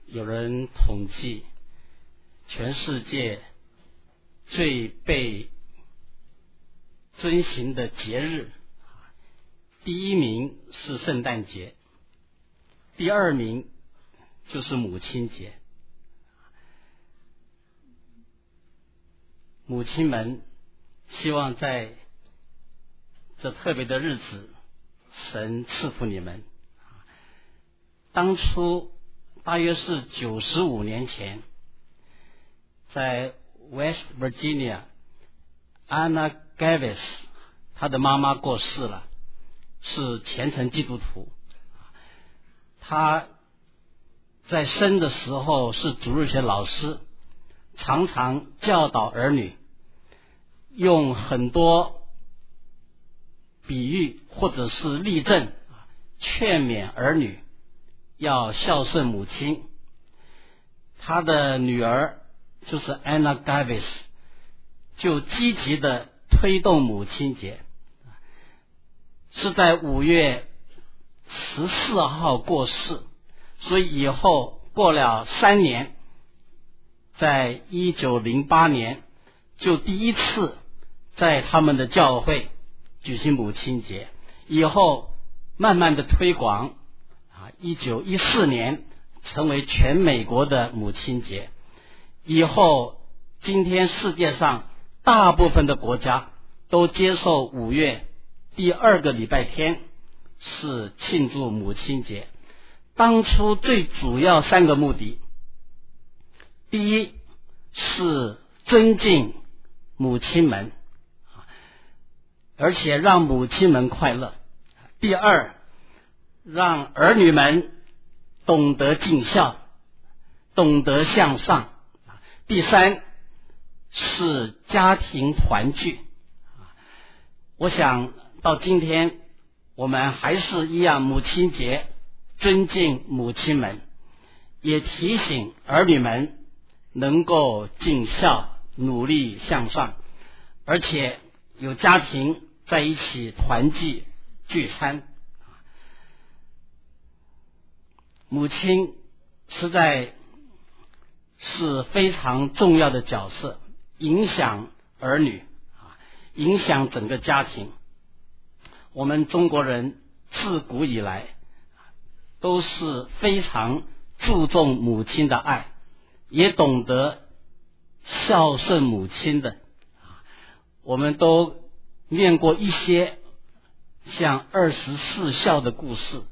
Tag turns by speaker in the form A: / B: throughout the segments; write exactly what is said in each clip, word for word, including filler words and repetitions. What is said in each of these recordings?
A: 有人统计，全世界最被遵循的节日，第一名是圣诞节，第二名就是母亲节。母亲们希望在这特别的日子，神赐福你们。当初大约是九十五年前，在 West Virginia Anna Gavis 她的妈妈过世了，是虔诚基督徒。她在生的时候是主日学老师，常常教导儿女，用很多比喻或者是例证劝勉儿女要孝顺母亲。他的女儿就是 Anna Gavis 就积极的推动母亲节，是在五月十四号过世，所以以后过了三年，在一九零八年就第一次在他们的教会举行母亲节，以后慢慢的推广，一九一四年成为全美国的母亲节。以后今天世界上大部分的国家都接受五月第二个礼拜天是庆祝母亲节。当初最主要三个目的，第一是尊敬母亲们，而且让母亲们快乐；第二，让儿女们懂得尽孝，懂得向上；第三是家庭团聚。我想到今天我们还是一样，母亲节尊敬母亲们，也提醒儿女们能够尽孝，努力向上，而且有家庭在一起团聚聚餐。母亲实在是非常重要的角色，影响儿女，影响整个家庭。我们中国人自古以来都是非常注重母亲的爱，也懂得孝顺母亲的。我们都念过一些像二十四孝的故事，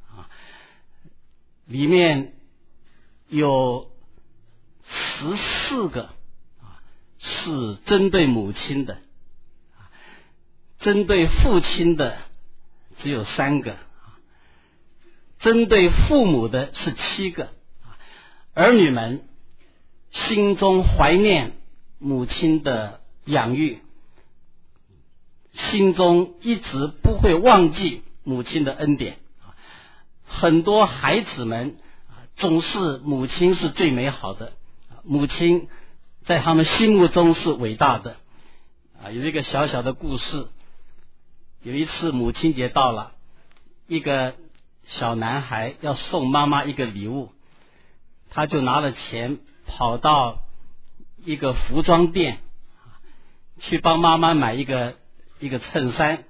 A: 里面有十四个是针对母亲的，针对父亲的只有三个，针对父母的是七个。儿女们心中怀念母亲的养育，心中一直不会忘记母亲的恩典。很多孩子们总是母亲是最美好的，母亲在他们心目中是伟大的。有一个小小的故事，有一次母亲节到了，一个小男孩要送妈妈一个礼物，他就拿了钱跑到一个服装店去帮妈妈买一个一个衬衫。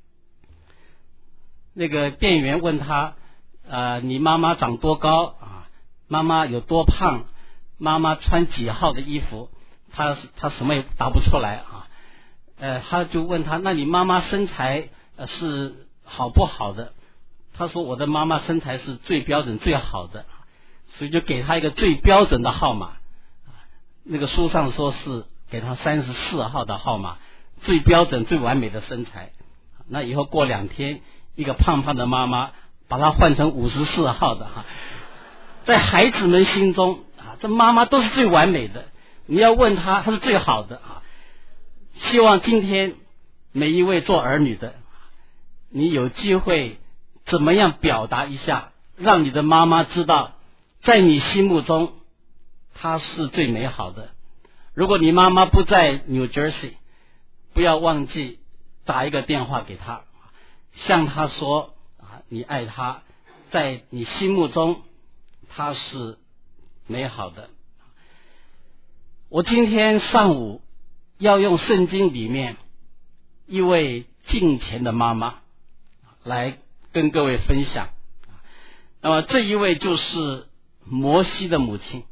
A: 那个店员问他，呃，你妈妈长多高啊？妈妈有多胖？妈妈穿几号的衣服？他他什么也答不出来啊。呃，他就问他，那你妈妈身材呃是好不好的？他说我的妈妈身材是最标准最好的，所以就给他一个最标准的号码。那个书上说是给他三十四号的号码，最标准最完美的身材。那以后过两天，一个胖胖的妈妈把它换成五十四号的哈。在孩子们心中啊，这妈妈都是最完美的，你要问他，他是最好的啊。希望今天每一位做儿女的，你有机会怎么样表达一下，让你的妈妈知道，在你心目中她是最美好的。如果你妈妈不在 New Jersey， 不要忘记打一个电话给她，向她说啊，你爱她，在你心目中她是美好的。我今天上午要用圣经里面一位敬虔的妈妈来跟各位分享。那么这一位就是摩西的母亲。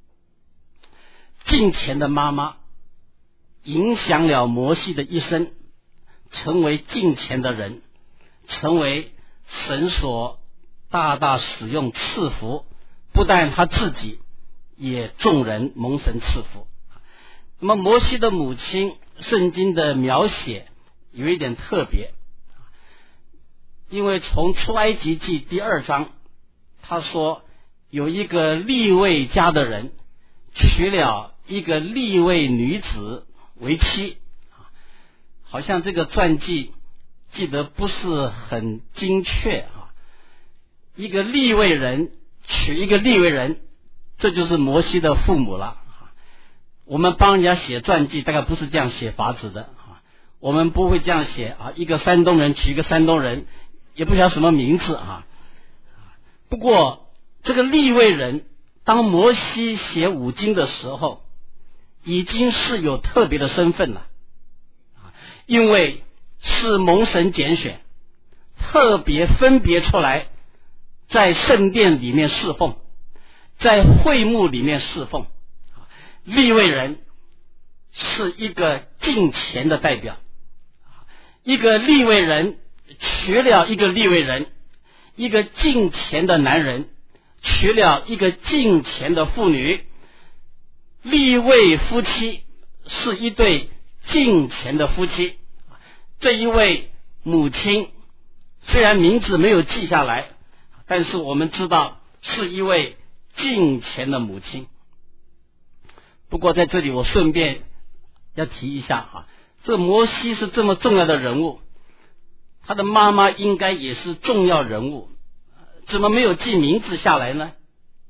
A: 敬虔的妈妈影响了摩西的一生，成为敬虔的人，成为神所大大使用赐福，不但他自己，也众人蒙神赐福。那么摩西的母亲，圣经的描写有一点特别，因为从出埃及记第二章，他说有一个利未家的人娶了一个利未女子为妻，好像这个传记记得不是很精确啊。一个利未人娶一个利未人，这就是摩西的父母了。我们帮人家写传记大概不是这样写法子的，我们不会这样写啊，一个山东人娶一个山东人，也不晓得什么名字啊。不过这个利未人当摩西写五经的时候，已经是有特别的身份了，因为是蒙神拣选，特别分别出来，在圣殿里面侍奉，在会幕里面侍奉。利未人是一个敬虔的代表，一个利未人娶了一个利未人，一个敬虔的男人娶了一个敬虔的妇女，利未夫妻是一对敬虔的夫妻。这一位母亲虽然名字没有记下来，但是我们知道是一位敬虔的母亲。不过在这里我顺便要提一下啊，这摩西是这么重要的人物，他的妈妈应该也是重要人物，怎么没有记名字下来呢？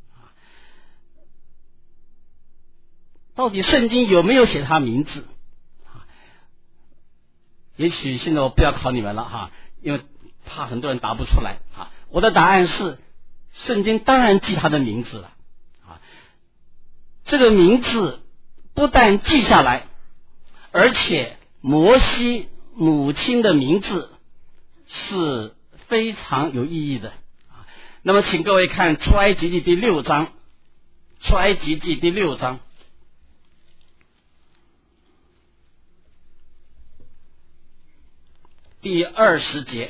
A: 到底圣经有没有写他名字？也许现在我不要考你们了哈，因为怕很多人答不出来啊。我的答案是，圣经当然记他的名字了啊。这个名字不但记下来，而且摩西母亲的名字是非常有意义的。那么请各位看出埃及记第六章，出埃及记第六章第二十节，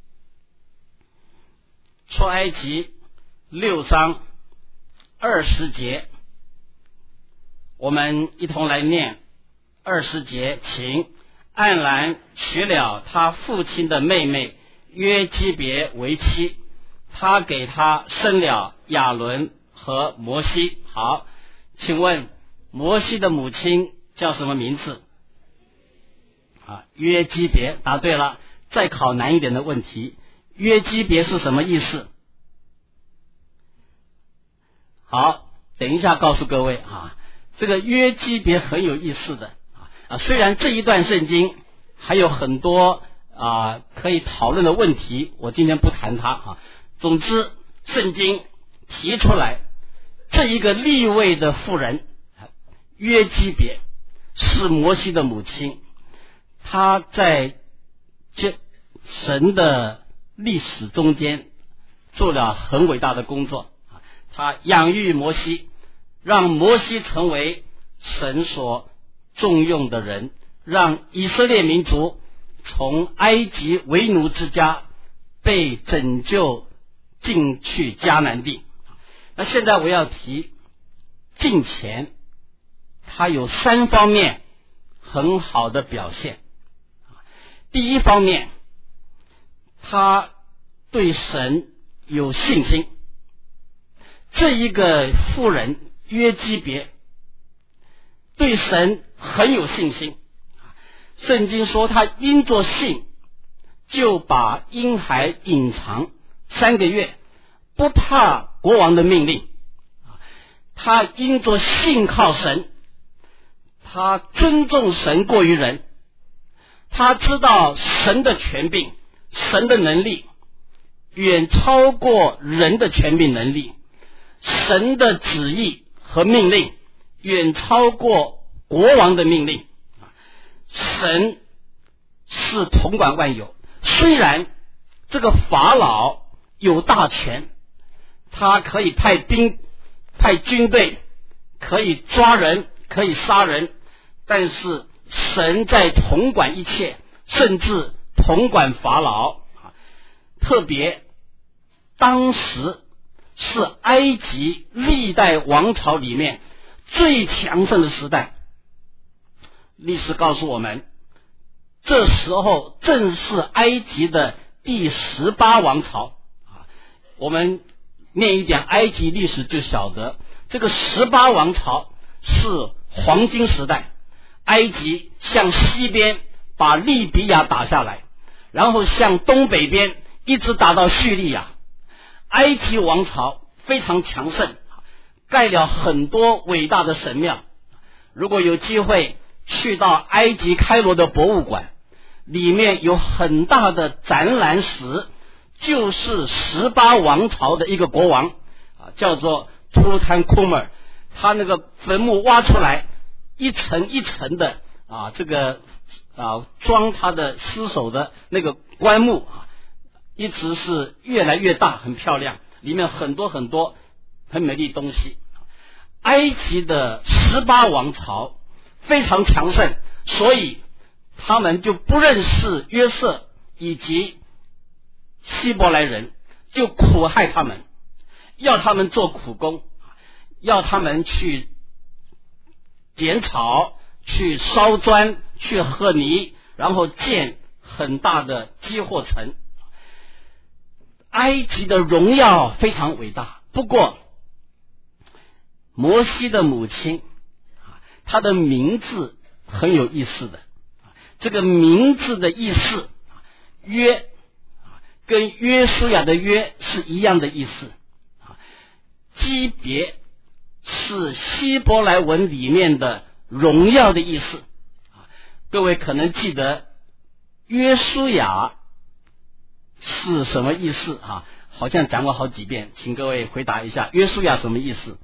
A: 出埃及六章二十节，我们一同来念二十节。请暗兰娶了他父亲的妹妹约基别为妻，他给他生了亚伦和摩西。好，请问摩西的母亲叫什么名字？啊，约基别，答对了。再考难一点的问题，约基别是什么意思？好，等一下告诉各位啊，这个约基别很有意思的啊。虽然这一段圣经还有很多啊可以讨论的问题，我今天不谈它啊。总之，圣经提出来，这一个利未的妇人约基别是摩西的母亲，她在这神的历史中间做了很伟大的工作，他养育摩西，让摩西成为神所重用的人，让以色列民族从埃及为奴之家被拯救进去迦南地。那现在我要提敬虔，它有三方面很好的表现。第一方面，他对神有信心。这一个妇人约基别对神很有信心，圣经说他因着信就把婴孩隐藏三个月，不怕国王的命令。他因着信靠神，他尊重神过于人，他知道神的权柄，神的能力远超过人的权柄能力， 神的旨意和命令远超过国王的命令。神是统管万有，虽然这个法老有大权，他可以派兵派军队，可以抓人，可以杀人，但是神在统管一切，甚至统管法老。特别当时是埃及历代王朝里面最强盛的时代。历史告诉我们，这时候正是埃及的第十八王朝。我们念一点埃及历史就晓得，这个十八王朝是黄金时代。埃及向西边把利比亚打下来，然后向东北边一直打到叙利亚。埃及王朝非常强盛，盖了很多伟大的神庙。如果有机会去到埃及开罗的博物馆，里面有很大的展览室，就是十八王朝的一个国王，叫做图鲁坦库门。他那个坟墓挖出来，一层一层的啊，这个啊装他的尸首的那个棺木啊，一直是越来越大，很漂亮，里面很多很多很美丽东西。埃及的十八王朝非常强盛，所以他们就不认识约瑟以及希伯来人，就苦害他们，要他们做苦工，要他们去点草，去烧砖，去和泥，然后建很大的积货城。埃及的荣耀非常伟大，不过摩西的母亲她的名字很有意思的，这个名字的意思约跟约书亚的约是一样的意思，基别是希伯来文里面的荣耀的意思。各位可能记得约书亚是什么意思啊？好像讲过好几遍，请各位回答一下，约书亚什么意思？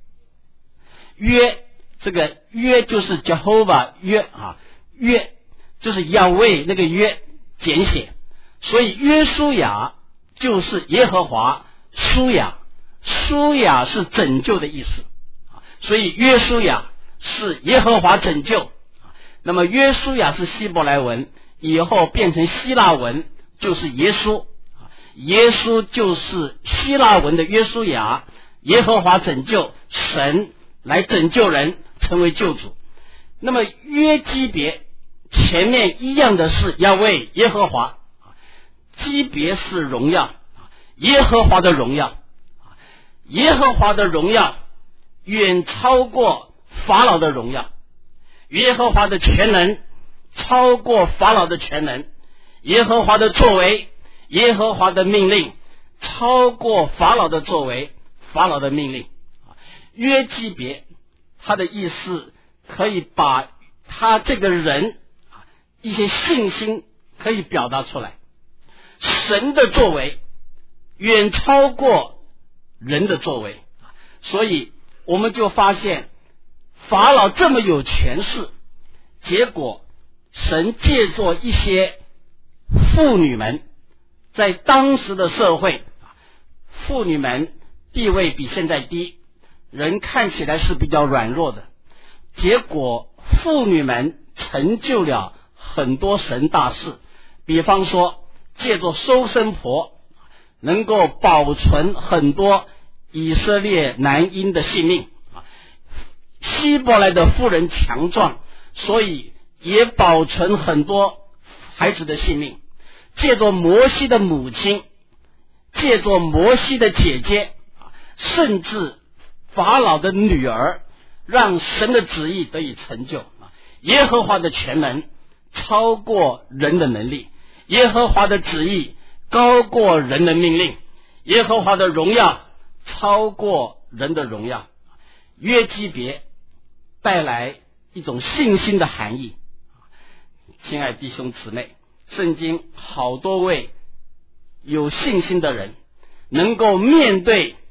A: 约，这个约就是 Jehovah 约啊，约就是亚威那个约简写，所以约书亚就是耶和华，书亚，书亚是拯救的意思，所以约书亚是耶和华拯救。那么约书亚是希伯来文，以后变成希腊文就是耶稣，耶稣就是希腊文的约书亚，耶和华拯救，神来拯救人，成为救主。那么约基别前面一样的是要为耶和华，基别是荣耀，耶和华的荣耀，耶和华的荣耀远超过法老的荣耀，耶和华的全能超过法老的全能，耶和华的作为，耶和华的命令超过法老的作为，法老的命令。约基别他的意思可以把他这个人一些信心可以表达出来，神的作为远超过人的作为，所以我们就发现法老这么有权势，结果神借助一些妇女们，在当时的社会，妇女们地位比现在低，人看起来是比较软弱的，结果妇女们成就了很多神大事。比方说借助收生婆能够保存很多以色列男婴的性命，希伯来的妇人强壮，所以也保存很多孩子的性命。借助摩西的母亲，借助摩西的姐姐，甚至法老的女儿，让神的旨意得以成就。耶和华的全能超过人的能力，耶和华的旨意高过人的命令，耶和华的荣耀超过人的荣耀。约基别带来一种信心的含义。亲爱弟兄姊妹，圣经好多位有信心的人能够面对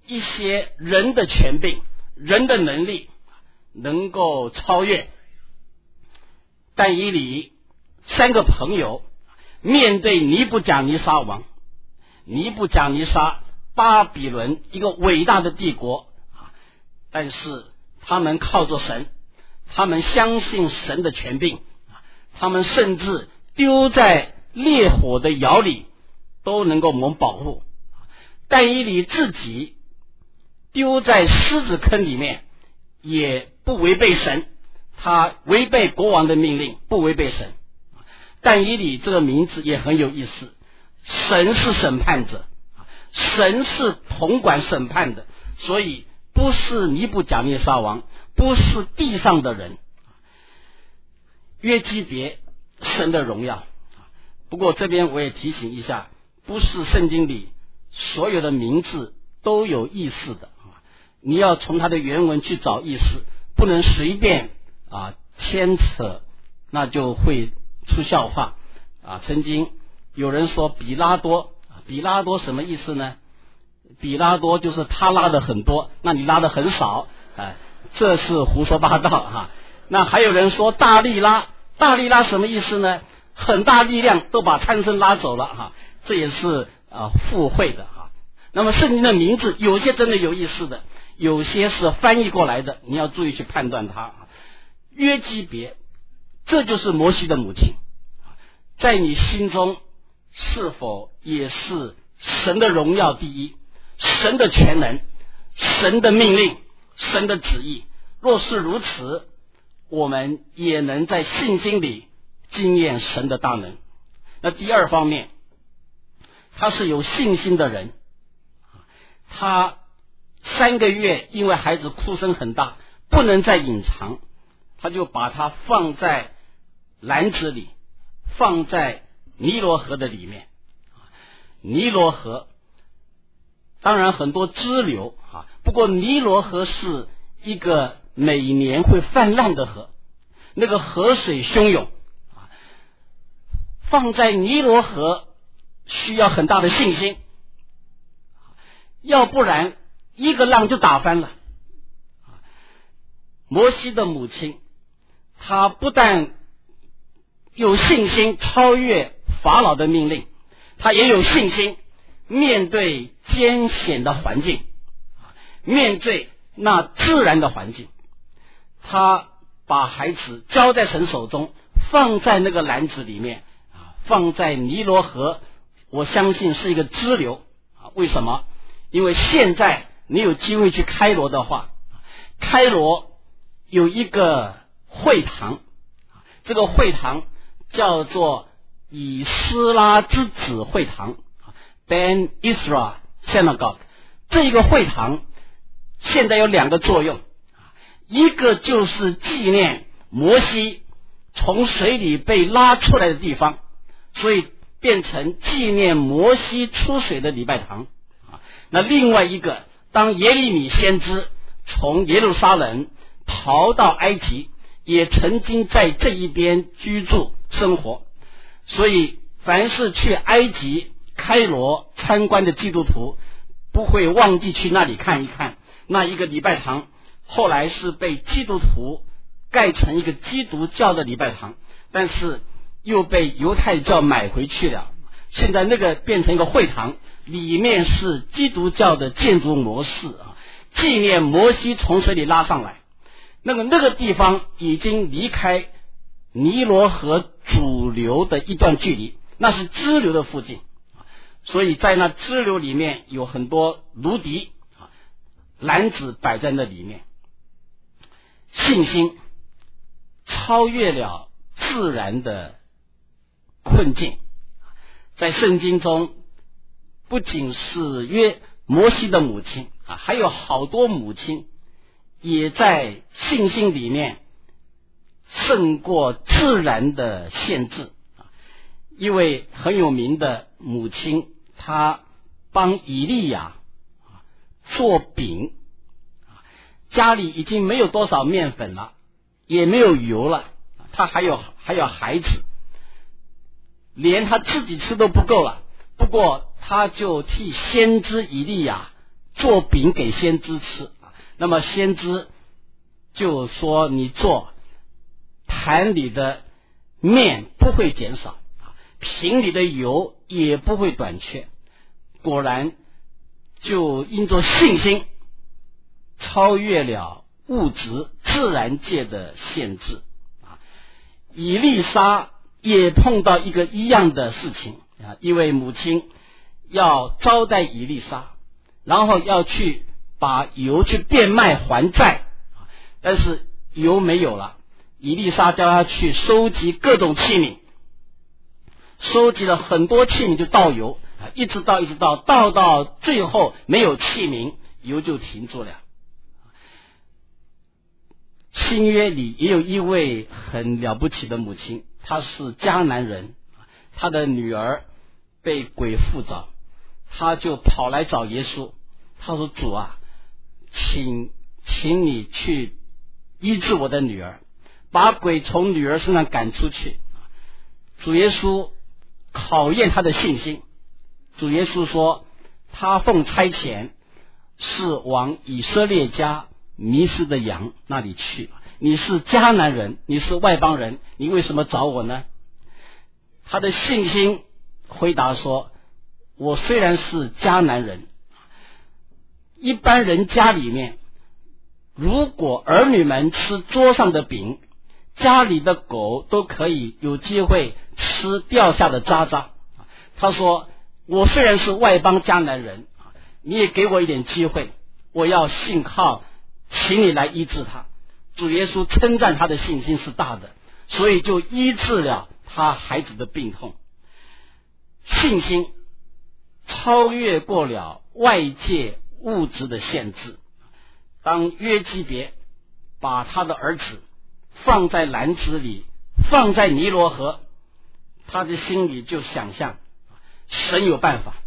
A: 一些人的权柄、人的能力能够超越。但以理三个朋友面对尼布甲尼撒王，尼布甲尼撒巴比伦一个伟大的帝国，但是他们靠着神，他们相信神的权柄，他们甚至丢在烈火的窑里都能够蒙保护。但以理自己丢在狮子坑里面也不违背神，他违背国王的命令，不违背神。但以理这个名字也很有意思，神是审判者，神是统管审判的，所以不是尼布甲尼撒王，不是地上的人。约基别，神的荣耀。不过这边我也提醒一下，不是圣经里所有的名字都有意思的，你要从它的原文去找意思，不能随便啊牵扯，那就会出笑话啊。曾经有人说比拉多，比拉多什么意思呢？比拉多就是他拉的很多，那你拉的很少，啊，这是胡说八道哈。那还有人说大力拉，大力拉什么意思呢？很大力量都把参孙拉走了哈，这也是啊附会的哈。那么圣经的名字有些真的有意思的，有些是翻译过来的，你要注意去判断它。约基别，这就是摩西的母亲，在你心中是否也是神的荣耀第一，神的全能，神的命令，神的旨意？若是如此，我们也能在信心里经验神的大能。那第二方面，他是有信心的人，他三个月因为孩子哭声很大，不能再隐藏，他就把它放在篮子里，放在尼罗河的里面。尼罗河当然很多支流啊，不过尼罗河是一个每年会泛滥的河，那个河水汹涌，放在尼罗河需要很大的信心，要不然一个浪就打翻了。摩西的母亲，她不但有信心超越法老的命令，她也有信心面对艰险的环境，面对那自然的环境，她把孩子交在神手中，放在那个篮子里面，放在尼罗河，我相信是一个支流。为什么？因为现在你有机会去开罗的话，开罗有一个会堂，这个会堂叫做以斯拉之子会堂 Ben Israel Synagogue。 这一个会堂现在有两个作用，一个就是纪念摩西从水里被拉出来的地方，所以变成纪念摩西出水的礼拜堂。那另外一个，当耶利米先知从耶路撒冷逃到埃及，也曾经在这一边居住生活，所以凡是去埃及开罗参观的基督徒不会忘记去那里看一看。那一个礼拜堂后来是被基督徒盖成一个基督教的礼拜堂，但是又被犹太教买回去了，现在那个变成一个会堂，里面是基督教的建筑模式啊，纪念摩西从水里拉上来。那个那个地方已经离开尼罗河主流的一段距离，那是支流的附近，所以在那支流里面有很多芦荻，篮子摆在那里面。信心超越了自然的困境。在圣经中不仅是约摩西的母亲啊，还有好多母亲也在信心里面胜过自然的限制。一位很有名的母亲，她帮以利亚做饼，家里已经没有多少面粉了，也没有油了，她还有还有孩子，连他自己吃都不够了，不过他就替先知以利亚做饼给先知吃，那么先知就说你做坛里的面不会减少，瓶里的油也不会短缺。果然就因着信心超越了物质自然界的限制。以利沙也碰到一个一样的事情啊，一位母亲要招待以利沙，然后要去把油去变卖还债，但是油没有了，以利沙叫他去收集各种器皿，收集了很多器皿就倒油，一直倒一直倒，倒到最后没有器皿，油就停住了。新约里也有一位很了不起的母亲，她是迦南人，她的女儿被鬼附着，她就跑来找耶稣，她说主啊，请请你去医治我的女儿，把鬼从女儿身上赶出去。主耶稣考验她的信心，主耶稣说他奉差遣是往以色列家迷失的羊那里去，你是迦南人，你是外邦人，你为什么找我呢？他的信心回答说，我虽然是迦南人，一般人家里面如果儿女们吃桌上的饼，家里的狗都可以有机会吃掉下的渣渣。他说我虽然是外邦迦南人，你也给我一点机会，我要信靠，请你来医治他。主耶稣称赞他的信心是大的，所以就医治了他孩子的病痛。信心超越过了外界物质的限制。当约基别把他的儿子放在篮子里，放在尼罗河，他的心里就想象神有办法，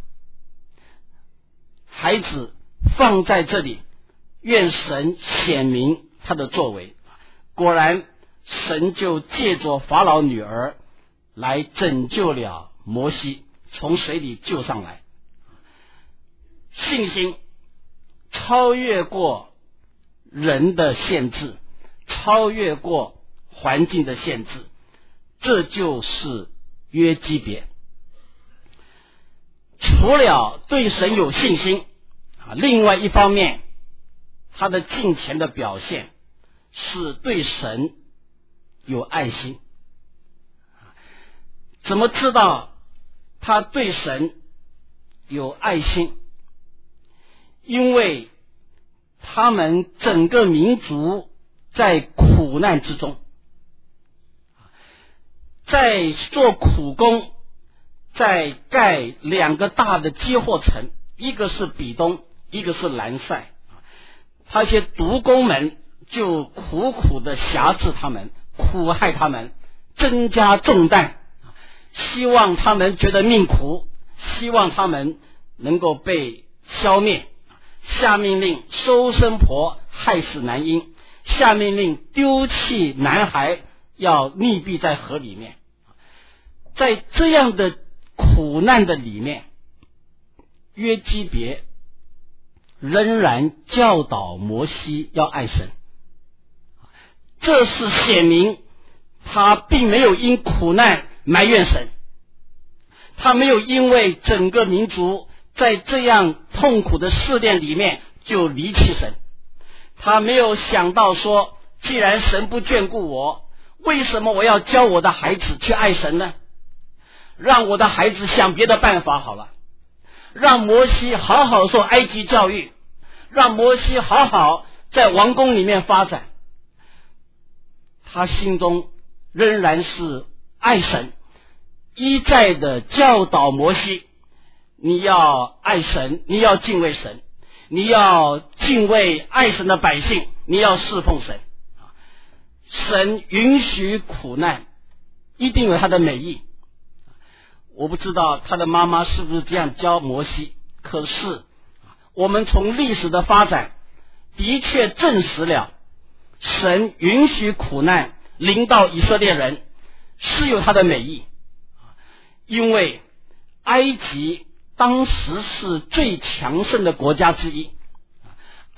A: 孩子放在这里，愿神显明他的作为。果然神就借着法老女儿来拯救了摩西，从水里救上来。信心超越过人的限制，超越过环境的限制，这就是约基别。除了对神有信心，另外一方面他的敬虔的表现是对神有爱心。怎么知道他对神有爱心？因为他们整个民族在苦难之中，在做苦工，在盖两个大的接货城，一个是比东，一个是兰塞。他些毒工们就苦苦的辖制他们，苦害他们，增加重担，希望他们觉得命苦，希望他们能够被消灭。下命令收生婆，害死男婴，下命令丢弃男孩，要溺毙在河里面。在这样的苦难的里面，约基别仍然教导摩西要爱神，这是显明他并没有因苦难埋怨神，他没有因为整个民族在这样痛苦的试炼里面就离弃神，他没有想到说，既然神不眷顾我，为什么我要教我的孩子去爱神呢？让我的孩子想别的办法好了，让摩西好好受埃及教育，让摩西好好在王宫里面发展。他心中仍然是爱神，一再的教导摩西，你要爱神，你要敬畏神，你要敬畏爱神的百姓，你要侍奉神。神允许苦难，一定有他的美意。我不知道他的妈妈是不是这样教摩西，可是我们从历史的发展的确证实了，神允许苦难临到以色列人是有他的美意。因为埃及当时是最强盛的国家之一，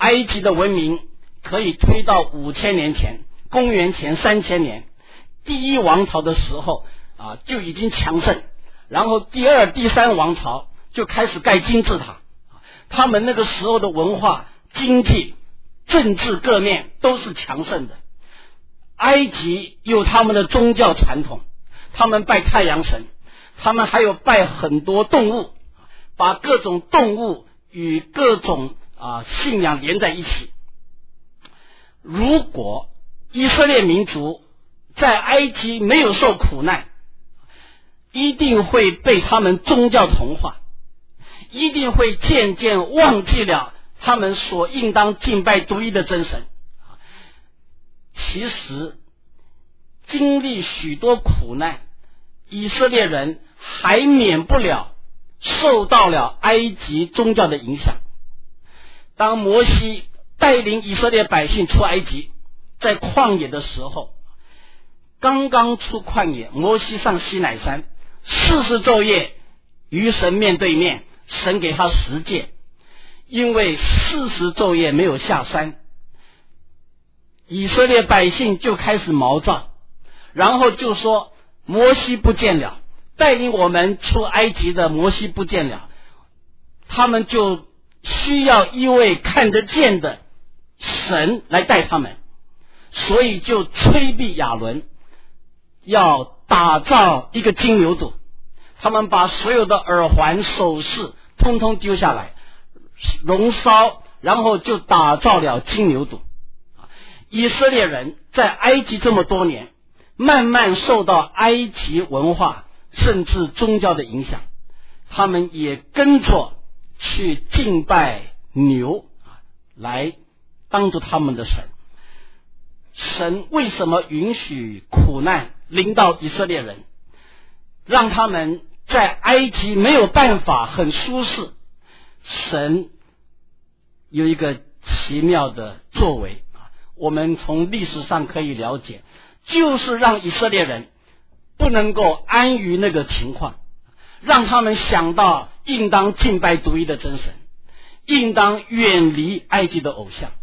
A: 埃及的文明可以推到五千年前，公元前三千年，第一王朝的时候啊就已经强盛，然后第二、第三王朝就开始盖金字塔。他们那个时候的文化、经济、政治各面都是强盛的。埃及有他们的宗教传统，他们拜太阳神，他们还有拜很多动物，把各种动物与各种啊信仰连在一起。如果以色列民族在埃及没有受苦难，一定会被他们宗教同化，一定会渐渐忘记了他们所应当敬拜独一的真神。其实经历许多苦难，以色列人还免不了受到了埃及宗教的影响。当摩西带领以色列百姓出埃及，在旷野的时候，刚刚出旷野，摩西上西乃山，四十昼夜与神面对面，神给他十诫。因为四十昼夜没有下山，以色列百姓就开始毛躁，然后就说摩西不见了，带领我们出埃及的摩西不见了，他们就需要一位看得见的神来带他们，所以就催逼亚伦要打造一个金牛犊。他们把所有的耳环首饰通通丢下来熔烧，然后就打造了金牛犊。以色列人在埃及这么多年，慢慢受到埃及文化甚至宗教的影响，他们也跟着去敬拜牛来当作他们的神。神为什么允许苦难临到以色列人，让他们在埃及没有办法很舒适？神有一个奇妙的作为，我们从历史上可以了解，就是让以色列人不能够安于那个情况，让他们想到应当敬拜独一的真神，应当远离埃及的偶像。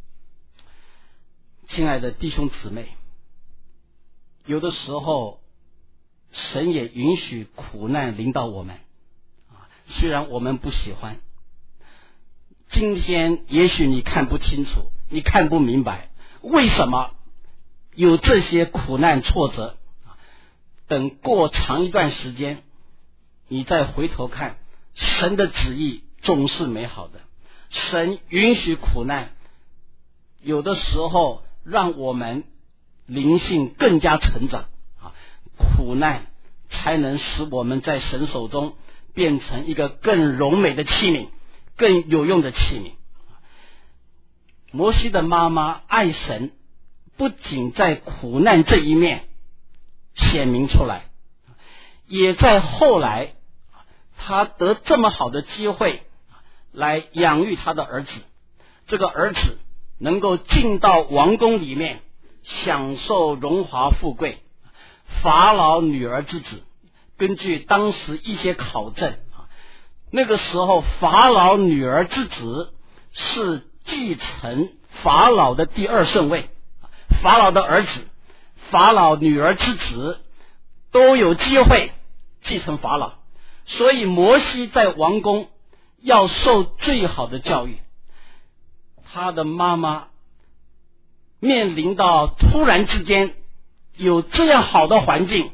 A: 亲爱的弟兄姊妹，有的时候神也允许苦难临到我们，虽然我们不喜欢。今天也许你看不清楚，你看不明白为什么有这些苦难挫折，等过长一段时间你再回头看，神的旨意总是美好的。神允许苦难，有的时候让我们灵性更加成长，苦难才能使我们在神手中变成一个更荣美的器皿，更有用的器皿。摩西的妈妈爱神，不仅在苦难这一面显明出来，也在后来他得这么好的机会来养育他的儿子，这个儿子能够进到王宫里面享受荣华富贵，法老女儿之子。根据当时一些考证，那个时候法老女儿之子是继承法老的第二顺位，法老的儿子、法老女儿之子都有机会继承法老，所以摩西在王宫要受最好的教育。他的妈妈面临到突然之间有这样好的环境，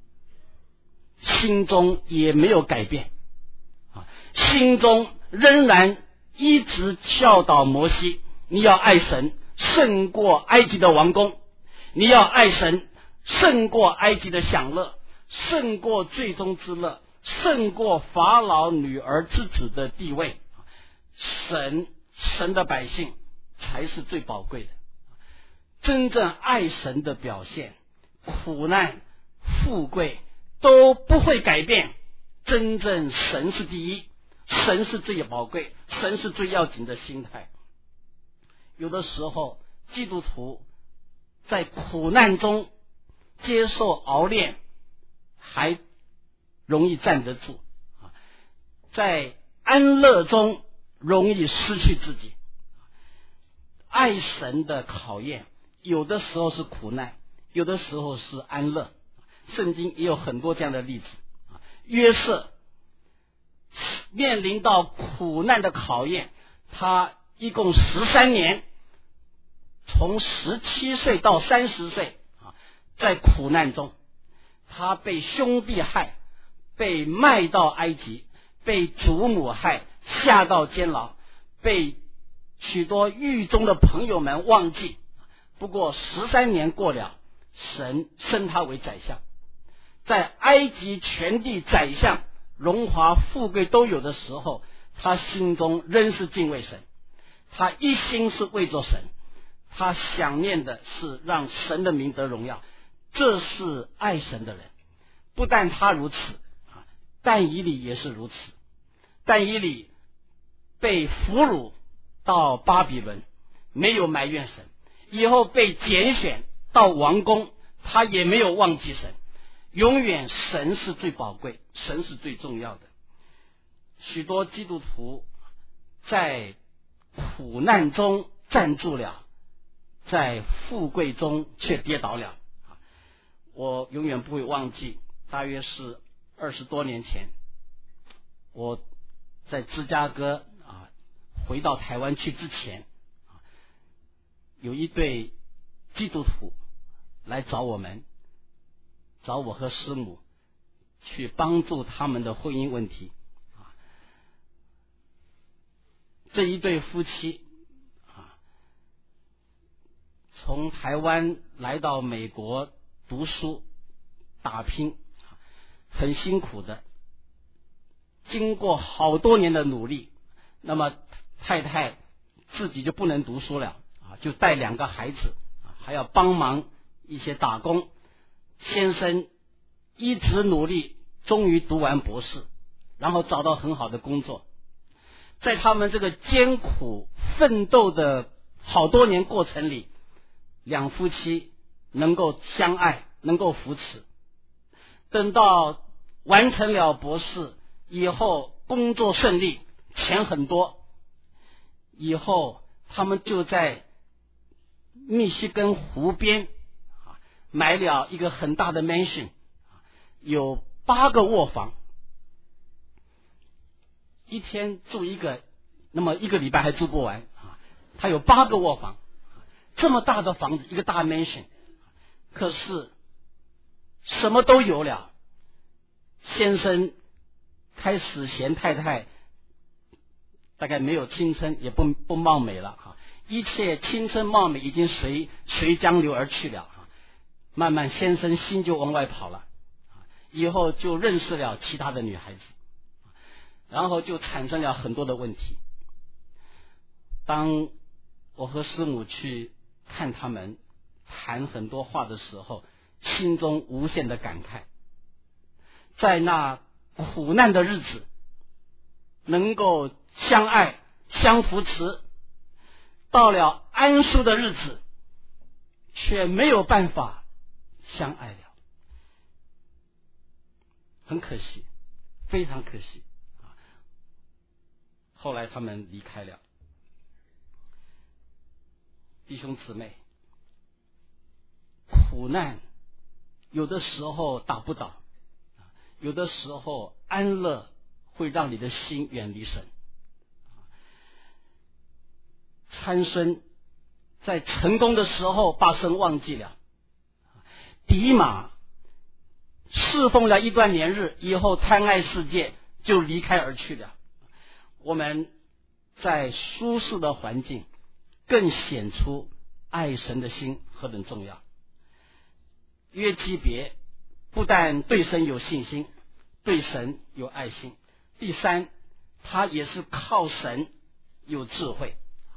A: 心中也没有改变，心中仍然一直教导摩西，你要爱神胜过埃及的王宫，你要爱神胜过埃及的享乐，胜过最终之乐，胜过法老女儿之子的地位。神神的百姓才是最宝贵的。真正爱神的表现，苦难富贵都不会改变，真正神是第一，神是最宝贵，神是最要紧的心态。有的时候基督徒在苦难中接受熬炼，还容易站得住，在安乐中容易失去自己。 爱神的考验，有的时候是苦难，有的时候是安乐。圣经也有很多这样的例子。约瑟面临到苦难的考验，他一共十三年，从十七岁到三十岁啊，在苦难中，他被兄弟害，被卖到埃及，被祖母害，下到监牢，被许多狱中的朋友们忘记。不过十三年过了，神升他为宰相，在埃及全地宰相荣华富贵都有的时候，他心中仍是敬畏神，他一心是为着神，他想念的是让神的名得荣耀。这是爱神的人。不但他如此，但以理也是如此。但以理被俘虏到巴比伦，没有埋怨神，以后被拣选到王宫，他也没有忘记神。永远神是最宝贵，神是最重要的。许多基督徒在苦难中站住了，在富贵中却跌倒了。我永远不会忘记，大约是二十多年前，我在芝加哥啊回到台湾去之前，有一对基督徒来找我们，找我和师母去帮助他们的婚姻问题。这一对夫妻啊，从台湾来到美国读书打拼，很辛苦的，经过好多年的努力，那么太太自己就不能读书了啊，就带两个孩子，还要帮忙一些打工。先生一直努力，终于读完博士，然后找到很好的工作。在他们这个艰苦奋斗的好多年过程里，两夫妻能够相爱，能够扶持。等到完成了博士以后，工作顺利，钱很多，以后他们就在密西根湖边买了一个很大的 mansion， 有八个卧房，一天住一个，那么一个礼拜还住不完。他有八个卧房，这么大的房子，一个大 mansion， 可是什么都有了。先生开始嫌太太大概没有青春，也不不貌美了，一切青春貌美已经随随江流而去了。慢慢先生心就往外跑了，以后就认识了其他的女孩子，然后就产生了很多的问题。当我和师母去看他们谈很多话的时候，心中无限的感慨。在那苦难的日子能够相爱相扶持，到了安舒的日子却没有办法相爱了，很可惜，非常可惜。后来他们离开了。弟兄姊妹，苦难有的时候打不倒，有的时候安乐会让你的心远离神。参孙在成功的时候把神忘记了，迪马侍奉了一段年日以后贪爱世界就离开而去了。我们在舒适的环境更显出爱神的心何等重要。约基别不但对神有信心，对神有爱心，第三，他也是靠神有智慧。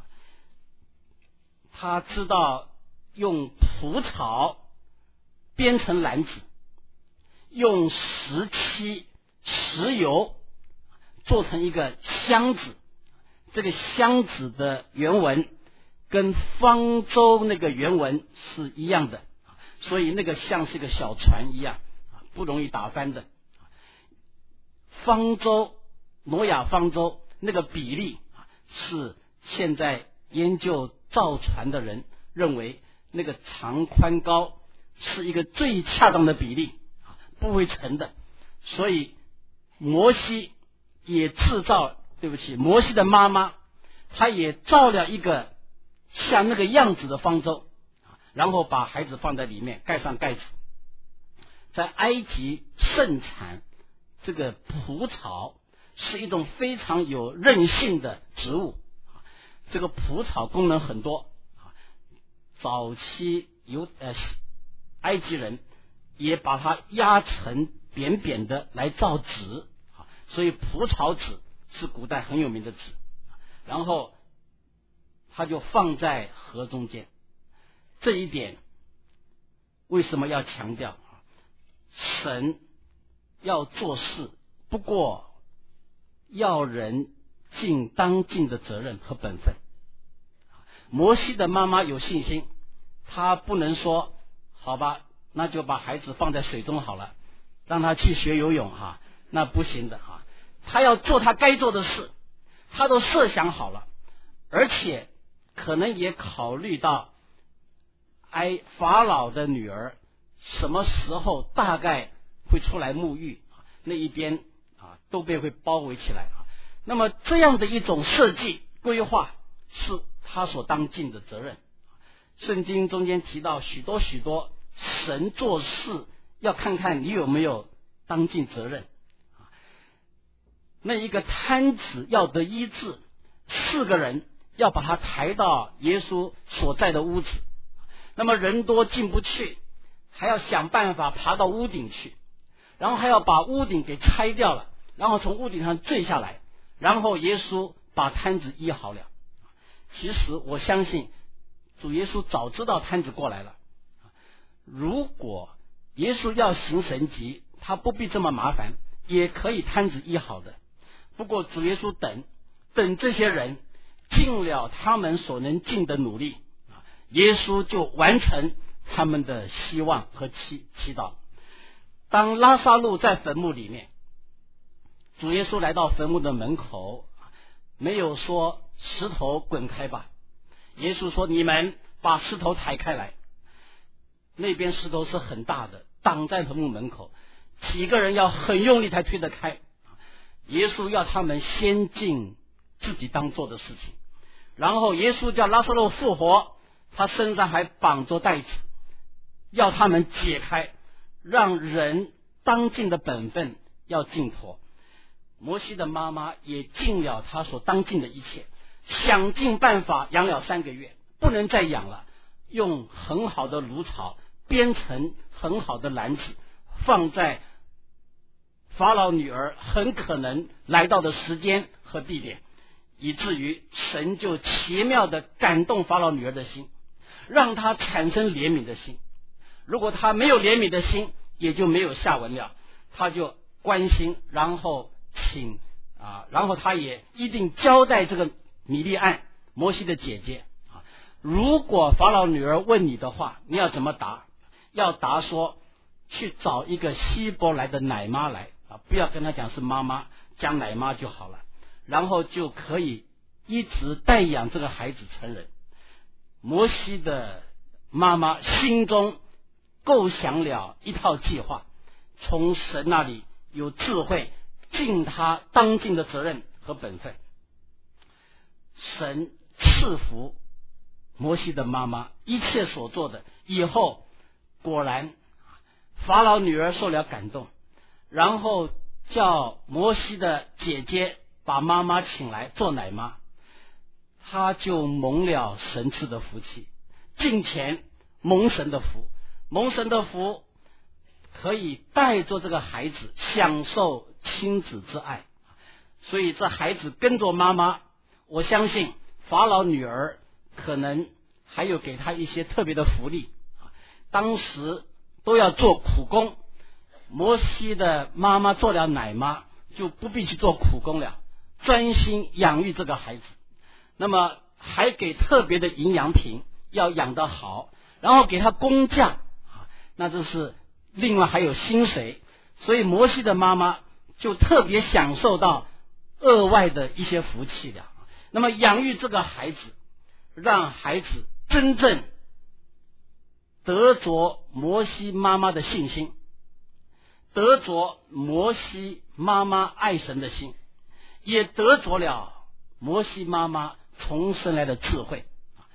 A: 他知道用蒲草编成篮子，用石漆石油做成一个箱子，这个箱子的原文跟方舟那个原文是一样的，所以那个像是一个小船一样，不容易打翻的。方舟，挪亚方舟那个比例是现在研究造船的人认为那个长宽高是一个最恰当的比例，不会沉的，所以摩西也制造，对不起，摩西的妈妈她也造了一个像那个样子的方舟，然后把孩子放在里面，盖上盖子。在埃及盛产这个蒲草，是一种非常有韧性的植物。这个蒲草功能很多，早期有呃埃及人也把它压成扁扁的来造纸，所以蒲草纸是古代很有名的纸。然后它就放在河中间，这一点为什么要强调？神要做事，不过要人尽当尽的责任和本分。摩西的妈妈有信心，她不能说好吧，那就把孩子放在水中好了，让他去学游泳哈，那不行的哈。他要做他该做的事，他都设想好了，而且可能也考虑到埃法老的女儿什么时候大概会出来沐浴，那一边啊都被会包围起来啊。那么这样的一种设计规划是他所当尽的责任。圣经中间提到许多许多神做事要看看你有没有当尽责任。那一个瘫子要得医治，四个人要把他抬到耶稣所在的屋子，那么人多进不去，还要想办法爬到屋顶去，然后还要把屋顶给拆掉了，然后从屋顶上坠下来，然后耶稣把瘫子医好了。其实我相信主耶稣早知道瘫子过来了，如果耶稣要行神迹，他不必这么麻烦，也可以瘫子医好的。不过主耶稣等等这些人尽了他们所能尽的努力，耶稣就完成他们的希望和祈祈祷。当拉撒路在坟墓里面，主耶稣来到坟墓的门口，没有说石头滚开吧，耶稣说你们把石头抬开来。那边石头是很大的，挡在坟墓门口，几个人要很用力才推得开。耶稣要他们先尽自己当做的事情，然后耶稣叫拉撒路复活，他身上还绑着带子，要他们解开，让人当尽的本分要尽妥。摩西的妈妈也尽了他所当尽的一切，想尽办法养了三个月，不能再养了，用很好的芦草编成很好的篮子，放在法老女儿很可能来到的时间和地点，以至于神就奇妙的感动法老女儿的心，让她产生怜悯的心。如果她没有怜悯的心，也就没有下文了。她就关心，然后请啊，然后她也一定交代这个米利暗，摩西的姐姐啊。如果法老女儿问你的话，你要怎么答？要答说去找一个希伯来的奶妈来啊，不要跟他讲是妈妈，讲奶妈就好了，然后就可以一直带养这个孩子成人。摩西的妈妈心中构想了一套计划，从神那里有智慧，尽他当尽的责任和本分。神赐福摩西的妈妈一切所做的，以后果然法老女儿受了感动，然后叫摩西的姐姐把妈妈请来做奶妈，他就蒙了神赐的福气，敬虔蒙神的福，蒙神的福可以带着这个孩子享受亲子之爱。所以这孩子跟着妈妈，我相信法老女儿可能还有给他一些特别的福利，当时都要做苦工，摩西的妈妈做了奶妈，就不必去做苦工了，专心养育这个孩子。那么还给特别的营养品，要养得好，然后给他工匠，那这是另外还有薪水，所以摩西的妈妈就特别享受到额外的一些福气了。那么养育这个孩子， 让孩子真正得着摩西妈妈的信心，得着摩西妈妈爱神的心，也得着了摩西妈妈重生来的智慧。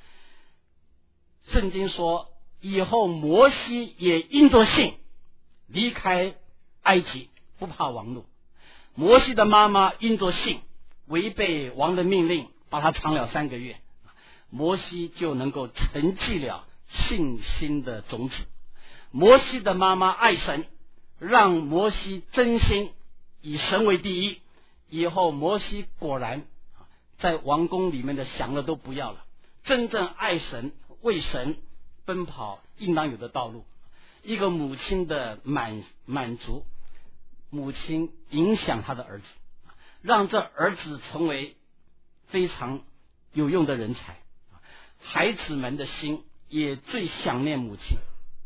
A: 圣经说，以后摩西也因着信离开埃及，不怕王怒。摩西的妈妈因着信违背王的命令，把他藏了三个月，摩西就能够承继了信心的种子。摩西的妈妈爱神，让摩西真心以神为第一，以后摩西果然在王宫里面的享乐都不要了，真正爱神，为神奔跑应当有的道路。一个母亲的满满足，母亲影响他的儿子，让这儿子成为非常有用的人才。孩子们的心也最想念母亲。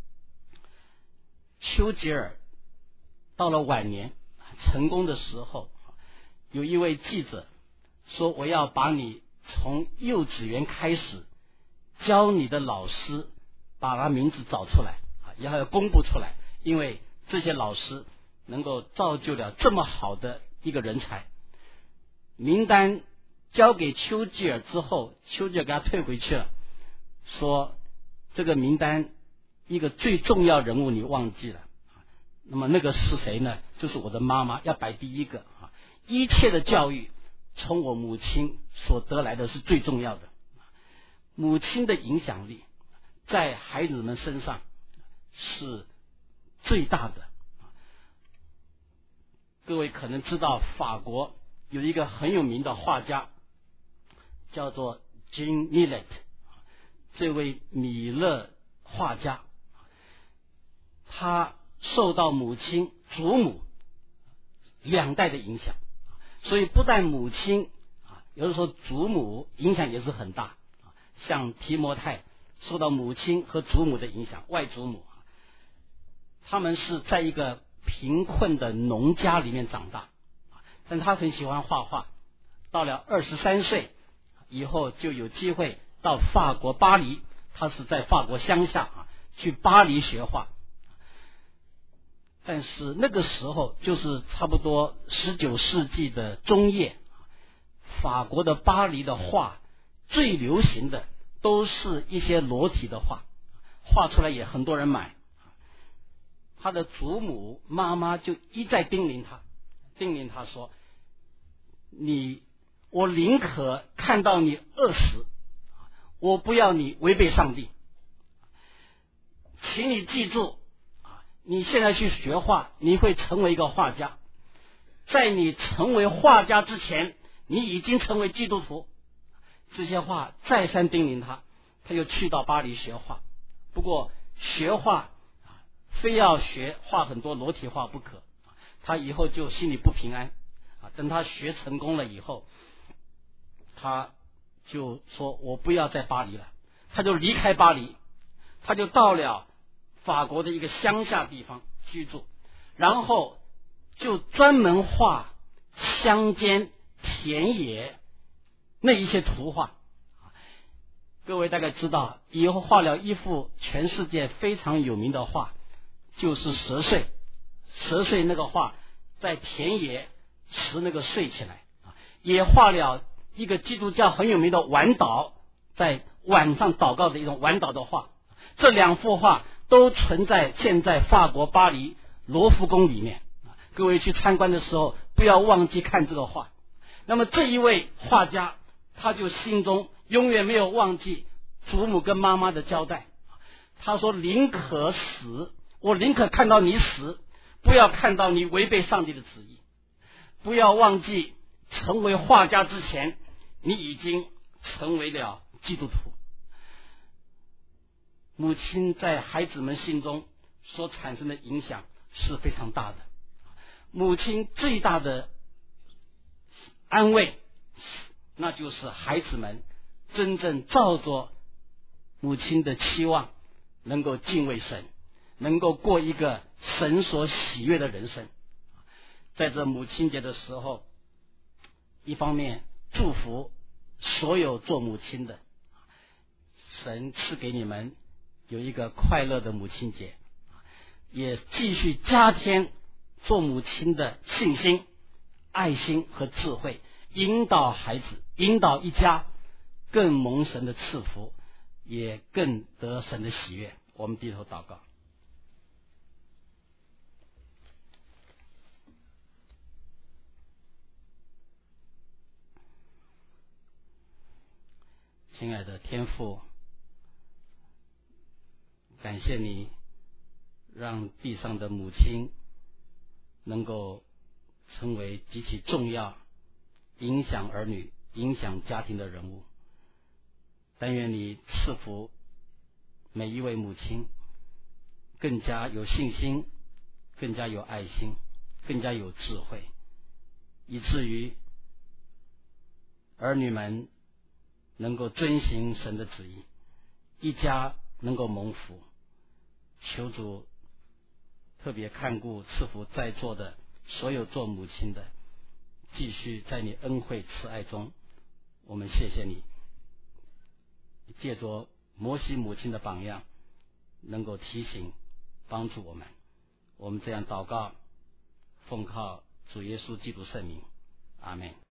A: 丘吉尔到了晚年成功的时候，有一位记者说，我要把你从幼稚园开始教你的老师把他名字找出来，也要公布出来，因为这些老师能够造就了这么好的一个人才。名单交给丘吉尔之后，丘吉尔给他退回去了，说这个名单一个最重要人物你忘记了，那么那个是谁呢？就是我的妈妈，要摆第一个。一切的教育从我母亲所得来的是最重要的。母亲的影响力在孩子们身上是最大的。各位可能知道，法国有一个很有名的画家叫做 Jean Millet， 这位米勒画家，他受到母亲祖母两代的影响，所以不但母亲，有的时候祖母影响也是很大。像提摩太受到母亲和祖母的影响，外祖母，他们是在一个贫困的农家里面长大，但他很喜欢画画。到了二十三岁以后，就有机会到法国巴黎，他是在法国乡下去巴黎学画。但是那个时候就是差不多十九世纪的中叶，法国的巴黎的画最流行的都是一些裸体的画，画出来也很多人买。他的祖母妈妈就一再叮咛他，叮咛他说，你我宁可看到你饿死，我不要你违背上帝。请你记住，你现在去学画，你会成为一个画家，在你成为画家之前，你已经成为基督徒。这些话再三叮咛他，他又去到巴黎学画。不过学画非要学画很多裸体画不可，他以后就心里不平安。等他学成功了以后，他就说我不要在巴黎了，他就离开巴黎，他就到了法国的一个乡下地方居住，然后就专门画乡间田野那一些图画。各位大概知道，以后画了一幅全世界非常有名的画，就是蛇睡。蛇睡那个画在田野拾那个睡起来，也画了一个基督教很有名的晚祷，在晚上祷告的一种晚祷的画。这两幅画都存在现在法国巴黎罗浮宫里面，各位去参观的时候不要忘记看这个画。那么这一位画家，他就心中永远没有忘记祖母跟妈妈的交代。他说宁可死，我宁可看到你死，不要看到你违背上帝的旨意。不要忘记成为画家之前，你已经成为了基督徒。母亲在孩子们心中所产生的影响是非常大的。母亲最大的安慰，那就是孩子们真正照着母亲的期望，能够敬畏神，能够过一个神所喜悦的人生。在这母亲节的时候，一方面祝福所有做母亲的， 神赐给你们有一个快乐的母亲节，也继续加添做母亲的信心、爱心和智慧，引导孩子，引导一家更蒙神的赐福，也更得神的喜悦。我们低头祷告。亲爱的天父，感谢你让地上的母亲能够成为极其重要、影响儿女、影响家庭的人物。但愿你赐福每一位母亲更加有信心，更加有爱心，更加有智慧，以至于儿女们能够遵行神的旨意，一家能够蒙福。求主特别看顾赐福在座的所有做母亲的，继续在你恩惠慈爱中，我们谢谢你，借着摩西母亲的榜样，能够提醒帮助我们。我们这样祷告，奉靠主耶稣基督圣名，阿们。